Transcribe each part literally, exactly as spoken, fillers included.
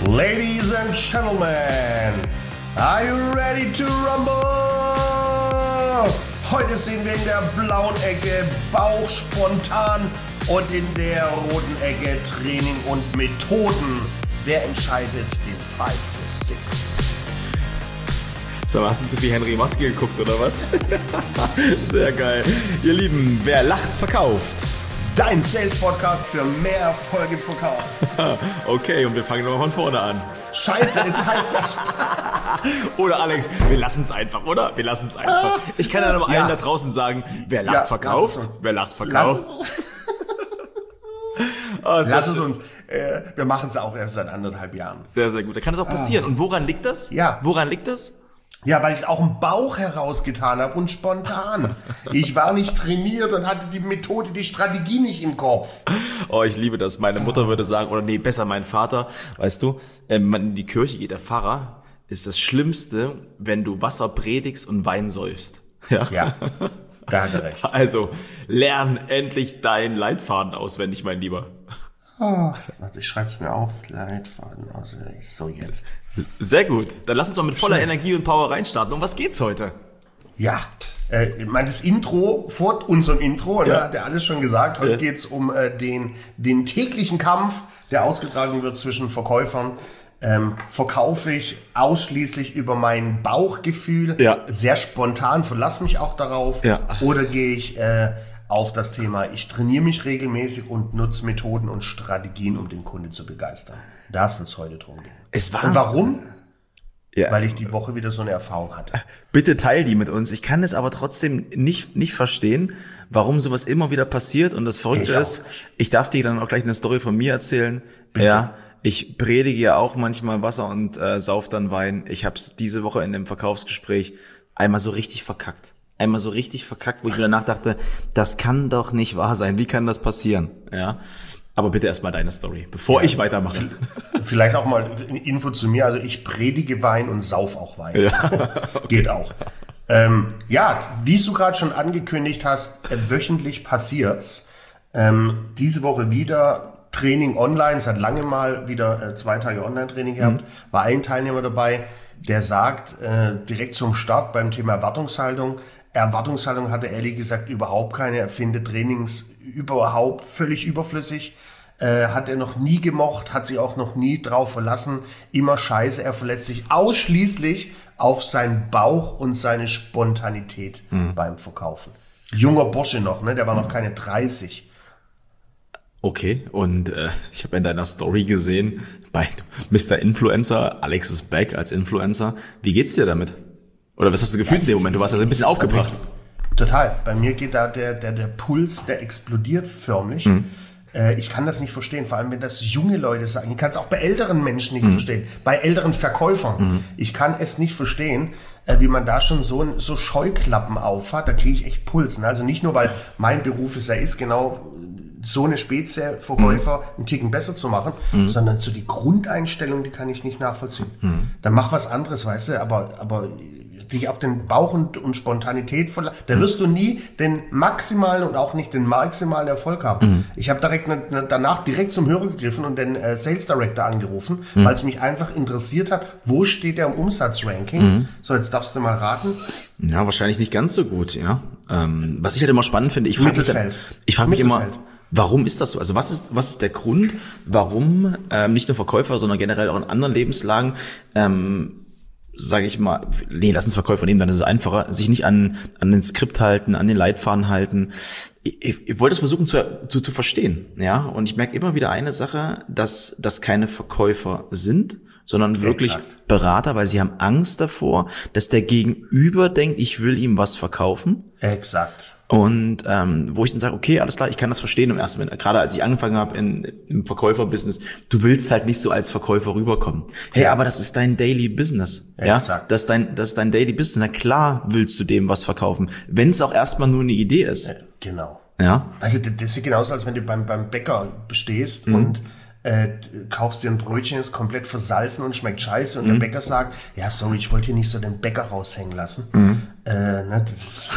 Ladies and Gentlemen, are you ready to rumble? Heute sehen wir in der blauen Ecke Bauch spontan und in der roten Ecke Training und Methoden. Wer entscheidet den Fight for Six? So, hast du zu viel Henry Maske geguckt, oder was? Sehr geil. Ihr Lieben, wer lacht, verkauft. Dein Sales-Podcast für mehr Erfolg im Verkauf. Okay, und wir fangen nochmal von vorne an. Scheiße, es heißt ja... Oder Alex, wir lassen es einfach, oder? Wir lassen es einfach. Ich kann ja noch allen Ja. da draußen sagen, wer lacht, Ja, verkauft. lass es uns. Wer lacht, Lass verkauft. es uns. Oh, ist Lass das es uns. Äh, wir machen es auch erst seit anderthalb Jahren. Sehr, sehr gut. Da kann das auch passieren. Und woran liegt das? Ja. Woran liegt das? Ja, weil ich es auch im Bauch herausgetan habe und spontan. Ich war nicht trainiert und hatte die Methode, die Strategie nicht im Kopf. Oh, ich liebe das. Meine Mutter würde sagen, oder nee, besser mein Vater, weißt du, wenn man in die Kirche geht, der Pfarrer, ist das Schlimmste, wenn du Wasser predigst und Wein säufst. Ja. Ja, da hat er recht. Also, lern endlich deinen Leitfaden auswendig, mein Lieber. Oh, warte, ich schreibe es mir auf. Leitfaden auswendig. So, jetzt. Sehr gut. Dann lass uns mal mit voller Energie und Power reinstarten. Um was geht's heute? Ja, äh, ich meine, das Intro, vor unserem Intro, Ja. ne, hat er alles schon gesagt. Heute Ja. geht's um äh, den, den täglichen Kampf, der ausgetragen wird zwischen Verkäufern. Ähm, verkaufe ich ausschließlich über mein Bauchgefühl, Ja. sehr spontan, verlass mich auch darauf, Ja. oder gehe ich äh, auf das Thema, ich trainiere mich regelmäßig und nutze Methoden und Strategien, um den Kunde zu begeistern. Da soll es heute drum gehen. Es war. Und warum? Ja. Weil ich die Woche wieder so eine Erfahrung hatte. Bitte teil die mit uns. Ich kann es aber trotzdem nicht, nicht verstehen, warum sowas immer wieder passiert. Und das Verrückte Ich auch ist, ich darf dir dann auch gleich eine Story von mir erzählen. Bitte. Ja, ich predige ja auch manchmal Wasser und äh, sauf dann Wein. Ich habe es diese Woche in dem Verkaufsgespräch einmal so richtig verkackt. Einmal so richtig verkackt, wo ich mir danach dachte, das kann doch nicht wahr sein. Wie kann das passieren? Ja. Aber bitte erstmal deine Story, bevor Ja. ich weitermache. Vielleicht auch mal eine Info zu mir. Also ich predige Wein und sauf auch Wein. Ja. Geht auch. Ähm, ja, wie du gerade schon angekündigt hast, äh, wöchentlich passiert's. Ähm, diese Woche wieder Training online. Es hat lange mal wieder äh, zwei Tage Online-Training gehabt. Mhm. War ein Teilnehmer dabei, der sagt äh, direkt zum Start beim Thema Erwartungshaltung, Erwartungshaltung hat er ehrlich gesagt überhaupt keine. Er findet Trainings überhaupt völlig überflüssig. Äh, hat er noch nie gemocht, hat sich auch noch nie drauf verlassen. Immer scheiße. Er verlässt sich ausschließlich auf seinen Bauch und seine Spontanität Mhm. beim Verkaufen. Junger Bursche noch, ne? Der war noch keine dreißig. Okay, und äh, ich habe in deiner Story gesehen, bei Mister Influencer, Alex is back als Influencer. Wie geht's dir damit? Oder was hast du gefühlt in dem Moment? Du warst ja ein bisschen aufgebracht. Total. Bei mir geht da der, der, der Puls, der explodiert förmlich. Mhm. Äh, ich kann das nicht verstehen, vor allem wenn das junge Leute sagen. Ich kann es auch bei älteren Menschen nicht mhm. verstehen, bei älteren Verkäufern. Mhm. Ich kann es nicht verstehen, äh, wie man da schon so, so Scheuklappen aufhat. Da kriege ich echt Puls. Ne? Also nicht nur, weil mein Beruf es ja ist, genau so eine Spezie Verkäufer mhm. einen Ticken besser zu machen, mhm. sondern so die Grundeinstellung, die kann ich nicht nachvollziehen. Mhm. Dann mach was anderes, weißt du, aber, aber dich auf den Bauch und, und Spontanität verlassen, da wirst du nie den maximalen und auch nicht den maximalen Erfolg haben. Mhm. Ich habe direkt ne, ne, danach direkt zum Hörer gegriffen und den äh, Sales Director angerufen, mhm. weil es mich einfach interessiert hat, wo steht der im Umsatzranking. Mhm. So, jetzt darfst du mal raten. Ja, wahrscheinlich nicht ganz so gut, ja. Ähm, was ich halt immer spannend finde, ich frage mich, dann- ich frage mich immer, warum ist das so? Also was ist, was ist der Grund, warum ähm, nicht nur Verkäufer, sondern generell auch in anderen Lebenslagen, ähm, sage ich mal, nee, lass uns Verkäufer nehmen, dann ist es einfacher, sich nicht an an den Skript halten, an den Leitfaden halten. Ich, ich, ich wollte es versuchen zu, zu zu verstehen, ja. Und ich merke immer wieder eine Sache, dass das keine Verkäufer sind, sondern wirklich Exakt. Berater, weil sie haben Angst davor, dass der Gegenüber denkt, ich will ihm was verkaufen. Exakt. Und ähm, wo ich dann sage, okay, alles klar, ich kann das verstehen im ersten Moment. Gerade als ich angefangen habe in, im Verkäuferbusiness, du willst halt nicht so als Verkäufer rüberkommen. Hey, Ja. aber das ist dein Daily Business. Ja, Ja, exakt. das ist dein, das ist dein Daily Business. Na klar willst du dem was verkaufen, wenn es auch erstmal nur eine Idee ist. Äh, Genau. Ja. Also das das ist genauso, als wenn du beim, beim Bäcker stehst Mhm. und äh, kaufst dir ein Brötchen, ist komplett versalzen und schmeckt scheiße und Mhm. der Bäcker sagt, ja sorry, ich wollte hier nicht so den Bäcker raushängen lassen. Mhm. Äh, ne, das ist,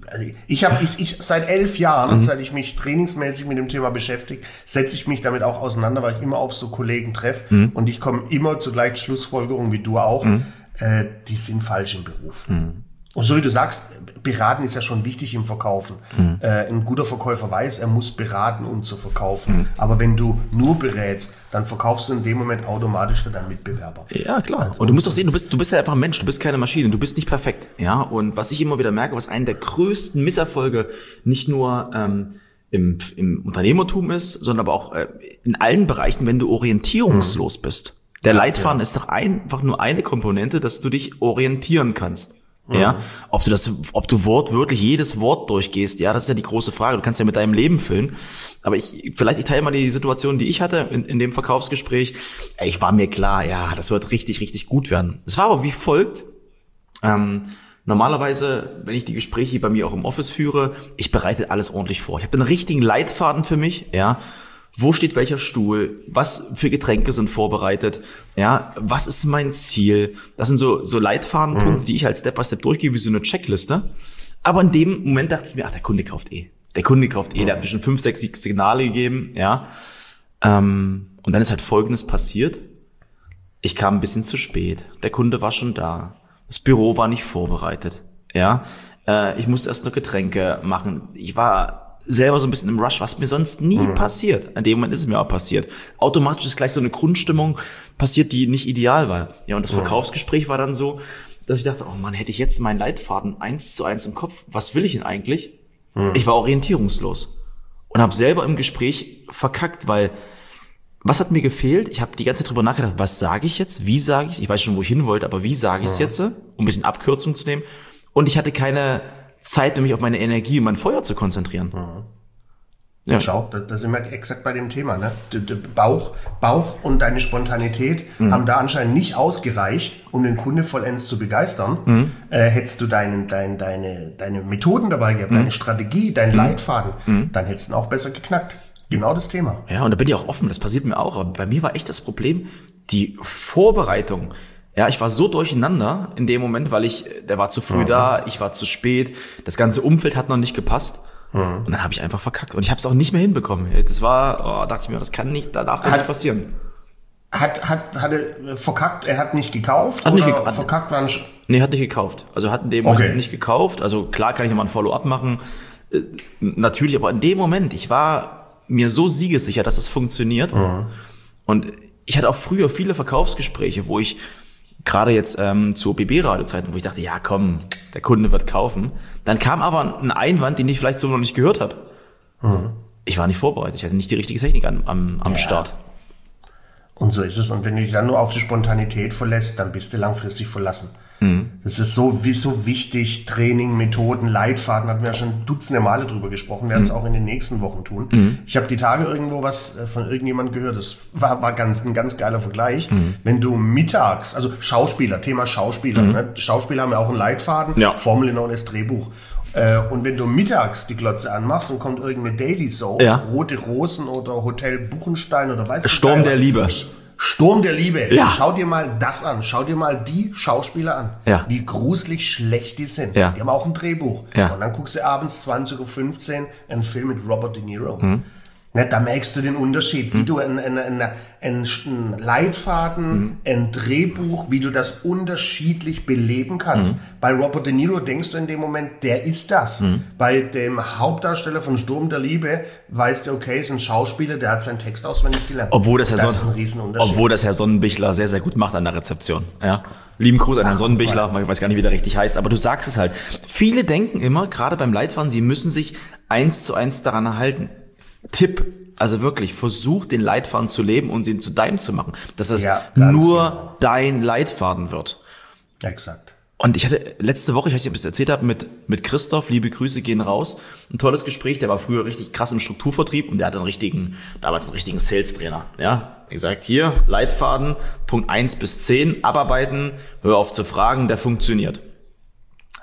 also ich habe ich, ich seit elf Jahren, mhm. seit ich mich trainingsmäßig mit dem Thema beschäftige, setze ich mich damit auch auseinander, weil ich immer auf so Kollegen treffe mhm. und ich komme immer zur gleichen Schlussfolgerung wie du auch, mhm. äh, die sind falsch im Beruf. Mhm. Und so wie du sagst, beraten ist ja schon wichtig im Verkaufen. Mhm. Äh, ein guter Verkäufer weiß, er muss beraten, um zu verkaufen. Mhm. Aber wenn du nur berätst, dann verkaufst du in dem Moment automatisch für deinen Mitbewerber. Ja, klar. Also, und du musst auch sehen, du bist, du bist ja einfach ein Mensch, du bist keine Maschine, du bist nicht perfekt. Ja. Und was ich immer wieder merke, was einer der größten Misserfolge nicht nur ähm, im, im Unternehmertum ist, sondern aber auch äh, in allen Bereichen, wenn du orientierungslos mhm. bist. Der ja, Leitfaden ja. ist doch einfach nur eine Komponente, dass du dich orientieren kannst. Ja, mhm. ob du das, ob du wortwörtlich jedes Wort durchgehst, ja, das ist ja die große Frage. Du kannst ja mit deinem Leben füllen. Aber ich, vielleicht ich teile mal die Situation, die ich hatte in, in dem Verkaufsgespräch. Ich war mir klar, ja, das wird richtig, richtig gut werden. Es war aber wie folgt. Ähm, normalerweise, wenn ich die Gespräche bei mir auch im Office führe, ich bereite alles ordentlich vor. Ich habe einen richtigen Leitfaden für mich, ja. Wo steht welcher Stuhl? Was für Getränke sind vorbereitet? Ja, was ist mein Ziel? Das sind so, so Leitfadenpunkte, mhm. die ich halt Step by Step durchgehe, wie so eine Checkliste. Aber in dem Moment dachte ich mir, ach, der Kunde kauft eh. Der Kunde kauft eh. Mhm. Der hat mir schon fünf, sechs Signale gegeben, ja. Ähm, und dann ist halt Folgendes passiert. Ich kam ein bisschen zu spät. Der Kunde war schon da. Das Büro war nicht vorbereitet, ja. Äh, ich musste erst noch Getränke machen. Ich war selber so ein bisschen im Rush, was mir sonst nie mhm. passiert. In dem Moment ist es mir auch passiert. Automatisch ist gleich so eine Grundstimmung passiert, die nicht ideal war. Ja, und das mhm. Verkaufsgespräch war dann so, dass ich dachte, oh Mann, hätte ich jetzt meinen Leitfaden eins zu eins im Kopf. Was will ich denn eigentlich? Mhm. Ich war orientierungslos und habe selber im Gespräch verkackt, weil was hat mir gefehlt? Ich habe die ganze Zeit drüber nachgedacht, was sage ich jetzt? Wie sage ich? Ich weiß schon, wo ich hin wollte, aber wie sage ich es mhm. jetzt? Um ein bisschen Abkürzung zu nehmen. Und ich hatte keine Zeit, mich auf meine Energie und mein Feuer zu konzentrieren. Mhm. Ja. Schau, da, da sind wir exakt bei dem Thema. Ne? Der, der Bauch, Bauch und deine Spontanität mhm. haben da anscheinend nicht ausgereicht, um den Kunde vollends zu begeistern. Mhm. Äh, hättest du deinen, dein, deine, deine Methoden dabei gehabt, mhm. deine Strategie, deinen mhm. Leitfaden, mhm. dann hättest du ihn auch besser geknackt. Genau das Thema. Ja, und da bin ich auch offen, das passiert mir auch. Aber bei mir war echt das Problem, die Vorbereitung. Ja, ich war so durcheinander in dem Moment, weil ich, der war zu früh mhm. da, ich war zu spät, das ganze Umfeld hat noch nicht gepasst mhm. und dann habe ich einfach verkackt und ich habe es auch nicht mehr hinbekommen. Das war, oh, dachte ich mir, das kann nicht, da darf doch nicht passieren. Hat, hat, hat er verkackt, er hat nicht gekauft hat oder nicht ge- verkackt war ein Sch- Nee, hat nicht gekauft. Also hat in dem okay. Moment nicht gekauft. Also klar kann ich nochmal ein Follow-up machen. Äh, natürlich, aber in dem Moment, ich war mir so siegessicher, dass es funktioniert. Mhm. Und ich hatte auch früher viele Verkaufsgespräche, wo ich gerade jetzt ähm, zu B B-Radio-Zeiten, wo ich dachte, ja komm, der Kunde wird kaufen. Dann kam aber ein Einwand, den ich vielleicht so noch nicht gehört habe. Mhm. Ich war nicht vorbereitet, ich hatte nicht die richtige Technik am, am, am ja. Start. Und so ist es. Und wenn du dich dann nur auf die Spontanität verlässt, dann bist du langfristig verlassen. Mhm. Das ist so, wie, so wichtig. Training, Methoden, Leitfaden, hatten wir ja schon dutzende Male drüber gesprochen, werden es mhm. auch in den nächsten Wochen tun. Mhm. Ich habe die Tage irgendwo was von irgendjemandem gehört, das war, war ganz, ein ganz geiler Vergleich. Mhm. Wenn du mittags, also Schauspieler, Thema Schauspieler, mhm. ne? Schauspieler haben ja auch einen Leitfaden, ja. Formel in das Drehbuch. Und wenn du mittags die Glotze anmachst und kommt irgendeine Daily Soap, ja. Rote Rosen oder Hotel Buchenstein oder weiß ich Sturm der Liebe. Sturm der Liebe. Ja. Schau dir mal das an. Schau dir mal die Schauspieler an. Ja. Wie gruselig schlecht die sind. Ja. Die haben auch ein Drehbuch. Ja. Und dann guckst du abends zwanzig Uhr fünfzehn einen Film mit Robert De Niro. Mhm. Ne, da merkst du den Unterschied, wie mhm. du einen ein, ein, ein Leitfaden, mhm. ein Drehbuch, wie du das unterschiedlich beleben kannst. Mhm. Bei Robert De Niro denkst du in dem Moment, der ist das. Mhm. Bei dem Hauptdarsteller von Sturm der Liebe weißt du, okay, ist ein Schauspieler, der hat seinen Text auswendig gelernt. Obwohl das, Herr das Son- ist ein Riesenunterschied. Obwohl das Herr Sonnenbichler sehr, sehr gut macht an der Rezeption. Ja. Lieben Gruß an Herrn Sonnenbichler, ich weiß gar nicht, wie der richtig heißt, aber du sagst es halt. Viele denken immer, gerade beim Leitfaden, sie müssen sich eins zu eins daran erhalten. Tipp, also wirklich, versuch den Leitfaden zu leben und ihn zu deinem zu machen, dass es ja, nur genau. dein Leitfaden wird. Exakt. Und ich hatte letzte Woche, ich weiß nicht, ob ich es erzählt habe, mit mit Christoph, liebe Grüße gehen raus, ein tolles Gespräch, der war früher richtig krass im Strukturvertrieb und der hatte einen richtigen, damals einen richtigen Sales-Trainer, ja. Wie gesagt, hier, Leitfaden, Punkt eins bis zehn, abarbeiten, hör auf zu fragen, der funktioniert.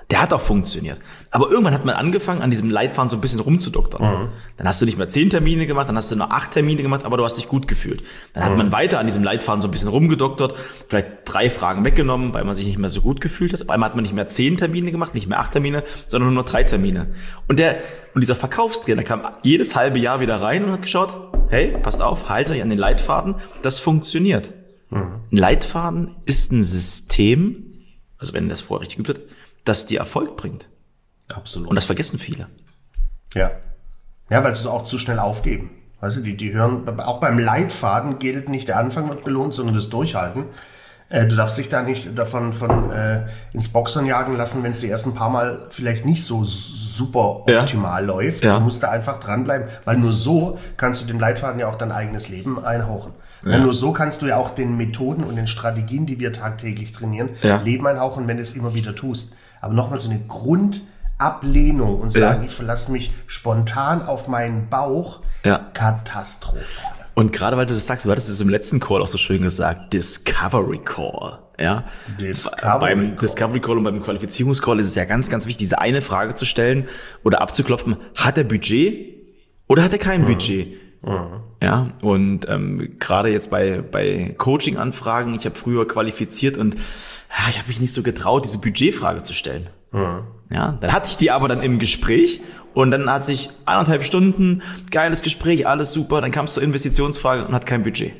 Der hat auch funktioniert. Aber irgendwann hat man angefangen, an diesem Leitfaden so ein bisschen rumzudoktern. Mhm. Dann hast du nicht mehr zehn Termine gemacht, dann hast du nur acht Termine gemacht, aber du hast dich gut gefühlt. Dann hat mhm. man weiter an diesem Leitfaden so ein bisschen rumgedoktert, vielleicht drei Fragen weggenommen, weil man sich nicht mehr so gut gefühlt hat. Auf einmal hat man nicht mehr zehn Termine gemacht, nicht mehr acht Termine, sondern nur drei Termine. Und der, und dieser Verkaufstrainer kam jedes halbe Jahr wieder rein und hat geschaut, hey, passt auf, halte euch an den Leitfaden, das funktioniert. Mhm. Ein Leitfaden ist ein System, also wenn das vorher richtig geübt hat, das dir Erfolg bringt. Absolut. Und das vergessen viele. Ja. Ja, weil sie auch zu schnell aufgeben. Weißt du, die, die hören, auch beim Leitfaden gilt nicht der Anfang wird belohnt, sondern das Durchhalten. Äh, du darfst dich da nicht davon von äh, ins Boxen jagen lassen, wenn es die ersten paar Mal vielleicht nicht so super optimal ja. läuft. Ja. Du musst da einfach dranbleiben, weil nur so kannst du dem Leitfaden ja auch dein eigenes Leben einhauchen. Ja. Nur so kannst du ja auch den Methoden und den Strategien, die wir tagtäglich trainieren, ja. Leben einhauchen, wenn du es immer wieder tust. Aber nochmal so eine Grundablehnung und sagen, ja. ich verlasse mich spontan auf meinen Bauch, ja. katastrophal. Und gerade weil du das sagst, du hattest es im letzten Call auch so schön gesagt, Discovery Call. Ja? Discovery beim Call. Discovery Call und beim Qualifizierungscall ist es ja ganz, ganz wichtig, diese eine Frage zu stellen oder abzuklopfen, hat er Budget oder hat er kein mhm. Budget? Mhm. Ja, und ähm, gerade jetzt bei bei Coaching-Anfragen, ich habe früher qualifiziert und ja, ich habe mich nicht so getraut, diese Budgetfrage zu stellen. Mhm. Ja, dann hatte ich die aber dann im Gespräch und dann hat sich eineinhalb Stunden, geiles Gespräch, alles super, dann kam es zur Investitionsfrage und hat kein Budget.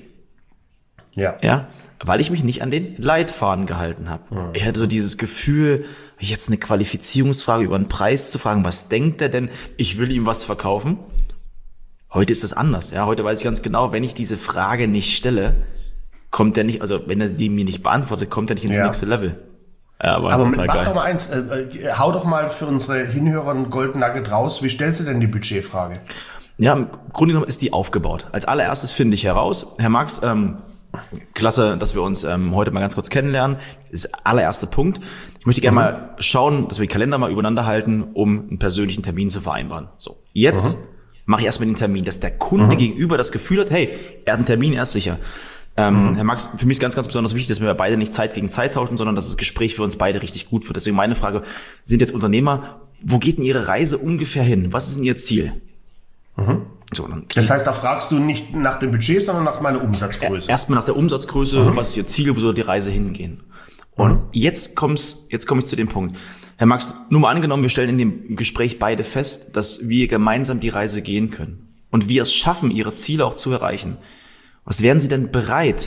Ja. Ja, weil ich mich nicht an den Leitfaden gehalten habe. Mhm. Ich hatte so dieses Gefühl, jetzt eine Qualifizierungsfrage über einen Preis zu fragen, was denkt er denn? Ich will ihm was verkaufen. Heute ist es anders, ja. Heute weiß ich ganz genau, wenn ich diese Frage nicht stelle, kommt er nicht, also wenn er die mir nicht beantwortet, kommt er nicht ins ja. nächste Level. Ja, aber aber mach geil. doch mal eins, äh, äh, hau doch mal für unsere Hinhörer einen Golden Nugget raus. Wie stellst du denn die Budgetfrage? Ja, im Grunde genommen ist die aufgebaut. Als allererstes finde ich heraus, Herr Marx, ähm, klasse, dass wir uns ähm, heute mal ganz kurz kennenlernen. Das ist der allererste Punkt. Ich möchte gerne mhm. mal schauen, dass wir die Kalender mal übereinander halten, um einen persönlichen Termin zu vereinbaren. So, jetzt mhm. mache ich erstmal den Termin, dass der Kunde mhm. gegenüber das Gefühl hat, hey, er hat einen Termin, er ist sicher. Ähm, mhm. Herr Max, für mich ist ganz, ganz besonders wichtig, dass wir beide nicht Zeit gegen Zeit tauschen, sondern dass das Gespräch für uns beide richtig gut wird. Deswegen meine Frage, sind jetzt Unternehmer, wo geht denn Ihre Reise ungefähr hin? Was ist denn Ihr Ziel? Mhm. So, dann das heißt, da fragst du nicht nach dem Budget, sondern nach meiner Umsatzgröße. Erstmal nach der Umsatzgröße, mhm. was ist Ihr Ziel, wo soll die Reise hingehen? Und mhm. jetzt kommt's, jetzt komme ich zu dem Punkt. Herr Max, nur mal angenommen, wir stellen in dem Gespräch beide fest, dass wir gemeinsam die Reise gehen können und wir es schaffen, Ihre Ziele auch zu erreichen. Was wären Sie denn bereit,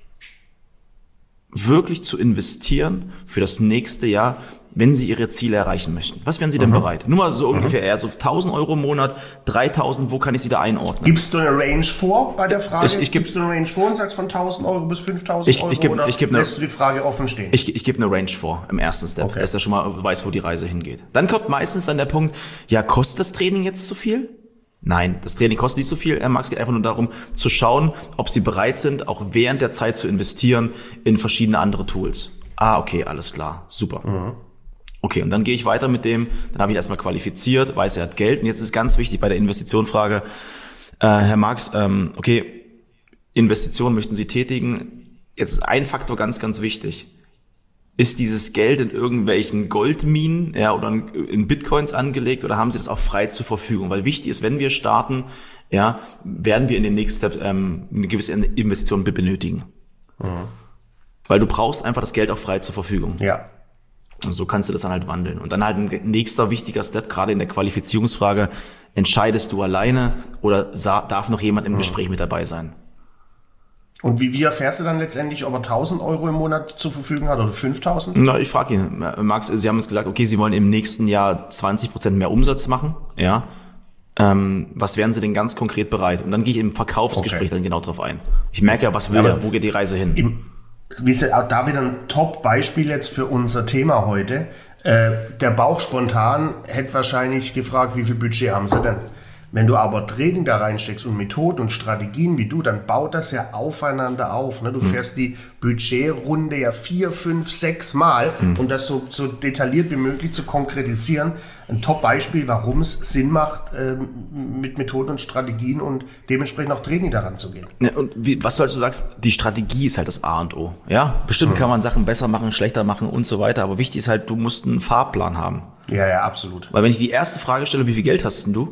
wirklich zu investieren für das nächste Jahr, wenn Sie Ihre Ziele erreichen möchten? Was wären Sie denn mhm. bereit? Nur mal so mhm. ungefähr eher so tausend Euro im Monat, dreitausend, wo kann ich Sie da einordnen? Gibst du eine Range vor bei der Frage? Ich, ich Gibst du eine Range vor und sagst von tausend Euro bis fünftausend ich, Euro ich geb, oder ich geb lässt eine, du die Frage offen stehen? Ich, ich gebe eine Range vor im ersten Step, okay. dass er schon mal weiß, wo die Reise hingeht. Dann kommt meistens dann der Punkt, ja, kostet das Training jetzt zu viel? Nein, das Training kostet nicht so viel. Es geht einfach nur darum, zu schauen, ob Sie bereit sind, auch während der Zeit zu investieren in verschiedene andere Tools. Ah, okay, alles klar, super. Mhm. Okay, und dann gehe ich weiter mit dem, dann habe ich erstmal qualifiziert, weiß, er hat Geld. Und jetzt ist ganz wichtig bei der Investitionfrage, äh, Herr Marx, ähm, okay, Investitionen möchten Sie tätigen. Jetzt ist ein Faktor ganz, ganz wichtig. Ist dieses Geld in irgendwelchen Goldminen, ja, oder in Bitcoins angelegt oder haben Sie das auch frei zur Verfügung? Weil wichtig ist, wenn wir starten, ja, werden wir in den nächsten Step ähm, eine gewisse Investition benötigen. Mhm. Weil du brauchst einfach das Geld auch frei zur Verfügung. Ja. Und so kannst du das dann halt wandeln. Und dann halt ein nächster wichtiger Step, gerade in der Qualifizierungsfrage, entscheidest du alleine oder darf noch jemand im mhm. Gespräch mit dabei sein? Und wie, wie erfährst du dann letztendlich, ob er tausend Euro im Monat zur Verfügung hat oder fünftausend? Na, ich frage ihn, Max, Sie haben jetzt gesagt, okay, Sie wollen im nächsten Jahr zwanzig Prozent mehr Umsatz machen, ja. Ähm, was wären Sie denn ganz konkret bereit? Und dann gehe ich im Verkaufsgespräch okay. dann genau drauf ein. Ich merke ja, was will ja, er, wo geht die Reise hin? Im, auch da wieder ein Top-Beispiel jetzt für unser Thema heute. Äh, der Bauch spontan hätte wahrscheinlich gefragt, wie viel Budget haben Sie denn? Wenn du aber Training da reinsteckst und Methoden und Strategien wie du, dann baut das ja aufeinander auf. Ne? Du mhm. fährst die Budgetrunde ja vier, fünf, sechs Mal, mhm. um das so, so detailliert wie möglich zu konkretisieren. Ein Top-Beispiel, warum es Sinn macht, ähm, mit Methoden und Strategien und dementsprechend auch Training daran zu gehen. Ja, und wie, was du halt so sagst, die Strategie ist halt das A und O. Ja, bestimmt mhm. kann man Sachen besser machen, schlechter machen und so weiter, aber wichtig ist halt, du musst einen Fahrplan haben. Ja, ja, absolut. Weil wenn ich die erste Frage stelle, wie viel Geld hast denn du?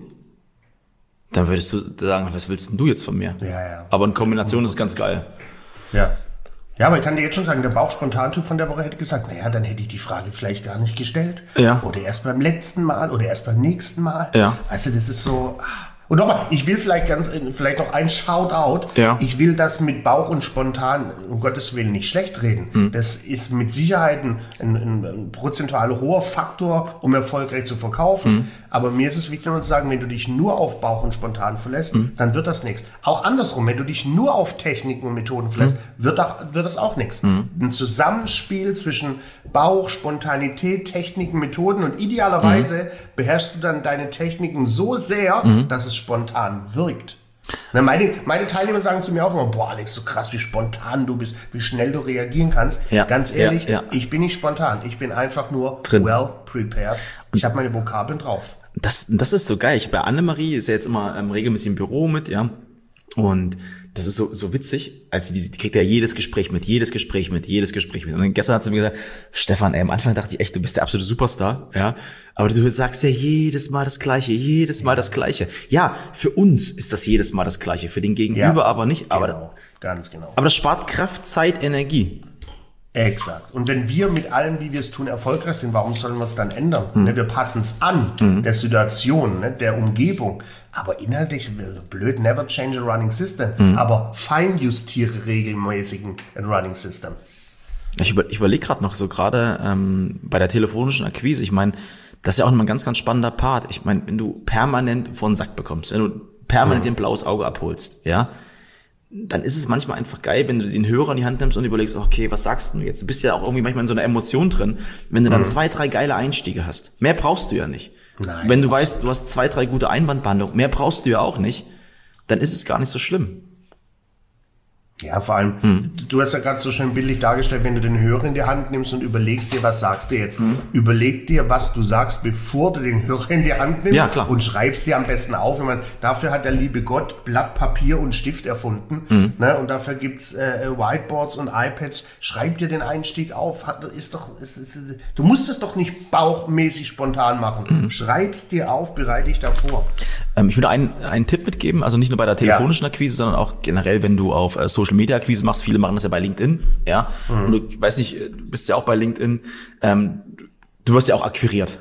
Dann würdest du sagen, was willst denn du jetzt von mir? Ja, ja. Aber in Kombination ist es ganz geil. Ja. Ja, aber ich kann dir jetzt schon sagen, der Bauchspontantyp von der Woche hätte gesagt, naja, dann hätte ich die Frage vielleicht gar nicht gestellt. Ja. Oder erst beim letzten Mal oder erst beim nächsten Mal. Ja. Weißt du, das ist so... Und nochmal, ich will vielleicht ganz, vielleicht noch ein Shoutout. Ja. Ich will das mit Bauch und spontan, um Gottes Willen, nicht schlecht reden. Mhm. Das ist mit Sicherheit ein, ein, ein prozentual hoher Faktor, um erfolgreich zu verkaufen. Mhm. Aber mir ist es wichtig, nur zu sagen, wenn du dich nur auf Bauch und spontan verlässt, mhm. dann wird das nichts. Auch andersrum, wenn du dich nur auf Techniken und Methoden verlässt, mhm. wird, auch, wird das auch nichts. Mhm. Ein Zusammenspiel zwischen Bauch, Spontanität, Techniken, Methoden und idealerweise mhm. beherrschst du dann deine Techniken so sehr, mhm. dass es spontan wirkt. Na, meine, meine Teilnehmer sagen zu mir auch immer, boah Alex, so krass, wie spontan du bist, wie schnell du reagieren kannst. Ja, Ganz ehrlich, ja, ja. ich bin nicht spontan, ich bin einfach nur Drin. well prepared. Ich habe meine Vokabeln drauf. Das, das ist so geil. Ich bei Annemarie ist ja jetzt immer ähm, regelmäßig im Büro mit, ja. Und das ist so, so witzig, als sie, die kriegt ja jedes Gespräch mit, jedes Gespräch mit, jedes Gespräch mit. Und dann gestern hat sie mir gesagt, Stefan, ey, am Anfang dachte ich echt, du bist der absolute Superstar, ja. Aber du sagst ja jedes Mal das Gleiche, jedes Mal ja. das Gleiche. Ja, für uns ist das jedes Mal das Gleiche, für den Gegenüber ja, aber nicht. Aber, genau, ganz genau. Aber das spart Kraft, Zeit, Energie. Exakt. Und wenn wir mit allem, wie wir es tun, erfolgreich sind, warum sollen wir es dann ändern? Mhm. Wir passen es an, mhm. der Situation, der Umgebung. Aber inhaltlich, blöd, never change a running system. Mhm. Aber feinjustiere regelmäßig ein Running System. Ich, über, ich überlege gerade noch so gerade ähm, bei der telefonischen Akquise, ich meine, das ist ja auch nochmal ein ganz, ganz spannender Part. Ich meine, wenn du permanent vor den Sack bekommst, wenn du permanent mhm. ein blaues Auge abholst, ja, dann ist es manchmal einfach geil, wenn du den Hörer in die Hand nimmst und überlegst, okay, was sagst du jetzt? Du bist ja auch irgendwie manchmal in so einer Emotion drin. Wenn du dann mhm. zwei, drei geile Einstiege hast, mehr brauchst du ja nicht. Nein, wenn du weißt, du hast zwei, drei gute Einwandbehandlungen, mehr brauchst du ja auch nicht, dann ist es gar nicht so schlimm. Ja, vor allem, hm. du hast ja gerade so schön bildlich dargestellt, wenn du den Hörer in die Hand nimmst und überlegst dir, was sagst du jetzt. Hm. Überleg dir, was du sagst, bevor du den Hörer in die Hand nimmst ja, klar. und schreibst dir am besten auf. Ich meine, dafür hat der liebe Gott Blatt, Papier und Stift erfunden. Hm. Ne? Und dafür gibt's äh, Whiteboards und iPads. Schreib dir den Einstieg auf. Hat, ist doch, ist, ist, du musst es doch nicht bauchmäßig spontan machen. Hm. Schreib's dir auf, bereite dich davor. Ähm, ich würde einen, einen Tipp mitgeben, also nicht nur bei der telefonischen ja. Akquise, sondern auch generell, wenn du auf äh, Social Media Akquise machst. Viele machen das ja bei LinkedIn, ja. Mhm. Und du, weiß nicht, du bist ja auch bei LinkedIn. Ähm, du wirst ja auch akquiriert.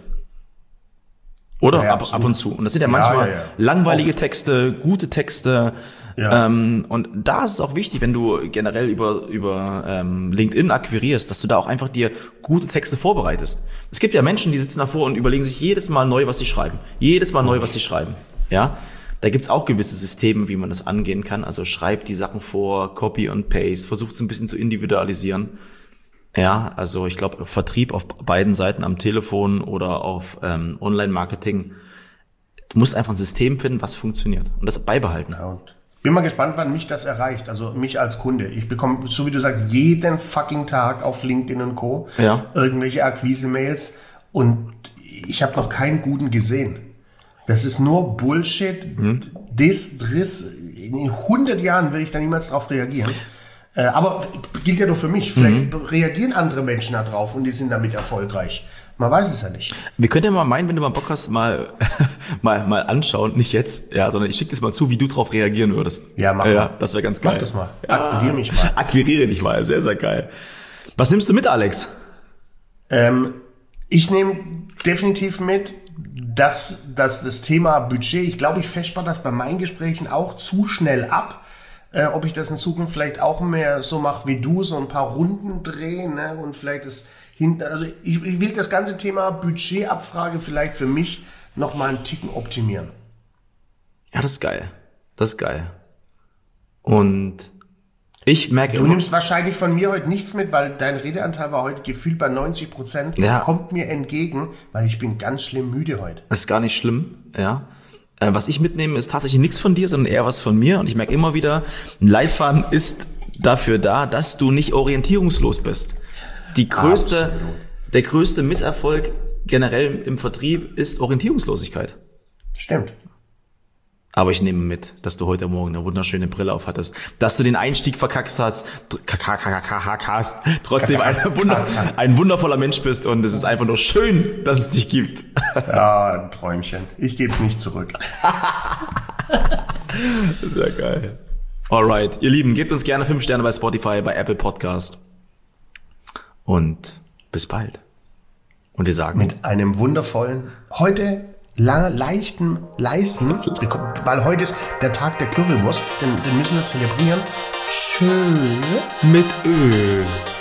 Oder? Ja, ab, ab und zu. Und das sind ja manchmal ja, ja, ja. langweilige Oft. Texte, gute Texte. Ja. Ähm, und da ist es auch wichtig, wenn du generell über, über ähm, LinkedIn akquirierst, dass du da auch einfach dir gute Texte vorbereitest. Es gibt ja Menschen, die sitzen davor und überlegen sich jedes Mal neu, was sie schreiben. Jedes Mal neu, was sie schreiben. Ja. Da gibt's auch gewisse Systeme, wie man das angehen kann. Also schreib die Sachen vor, Copy und Paste, versuch es ein bisschen zu individualisieren. Ja, also ich glaube, Vertrieb auf beiden Seiten am Telefon oder auf ähm, Online-Marketing. Du musst einfach ein System finden, was funktioniert und das beibehalten. Ja, und bin mal gespannt, wann mich das erreicht. Also mich als Kunde. Ich bekomme, so wie du sagst, jeden fucking Tag auf LinkedIn und Co. Ja. irgendwelche Akquise-Mails und ich habe noch keinen guten gesehen. Das ist nur Bullshit, mhm. Diss, Driss. In hundert Jahren würde ich da niemals drauf reagieren. Äh, aber gilt ja nur für mich. Vielleicht mhm. reagieren andere Menschen da drauf und die sind damit erfolgreich. Man weiß es ja nicht. Wir könnten ja mal meinen, wenn du mal Bock hast, mal, mal, mal anschauen, nicht jetzt, ja, sondern ich schicke dir mal zu, wie du drauf reagieren würdest. Ja, mach ja, mal. Das wäre ganz geil. Mach das mal. Akquiriere mich mal. Akquiriere dich mal. Sehr, sehr geil. Was nimmst du mit, Alex? Ähm, ich nehme definitiv mit, dass, dass das Thema Budget, ich glaube, ich festspare das bei meinen Gesprächen auch zu schnell ab. Äh, ob ich das in Zukunft vielleicht auch mehr so mache wie du, so ein paar Runden drehen, ne? Und vielleicht das hinter, also ich, ich will das ganze Thema Budgetabfrage vielleicht für mich noch mal einen Ticken optimieren. Ja, das ist geil. Das ist geil. Und ich merke Du immer, nimmst wahrscheinlich von mir heute nichts mit, weil dein Redeanteil war heute gefühlt bei neunzig Prozent. Ja. Kommt mir entgegen, weil ich bin ganz schlimm müde heute. Das ist gar nicht schlimm, ja. Äh, was ich mitnehme, ist tatsächlich nichts von dir, sondern eher was von mir. Und ich merke immer wieder, ein Leitfaden ist dafür da, dass du nicht orientierungslos bist. Die größte, Absolut. der größte Misserfolg generell im Vertrieb ist Orientierungslosigkeit. Stimmt. Aber ich nehme mit, dass du heute Morgen eine wunderschöne Brille auf hattest, dass du den Einstieg verkackst hast, hast trotzdem ein, Wunder, ein wundervoller Mensch bist und es ist einfach nur schön, dass es dich gibt. Ja, ein Träumchen. Ich gebe es nicht zurück. Sehr geil. Alright, ihr Lieben, gebt uns gerne fünf Sterne bei Spotify, bei Apple Podcast und bis bald. Und wir sagen... Mit einem wundervollen, heute... La- leichten, leisen, weil heute ist der Tag der Currywurst, den, den müssen wir zelebrieren. Schön mit Öl.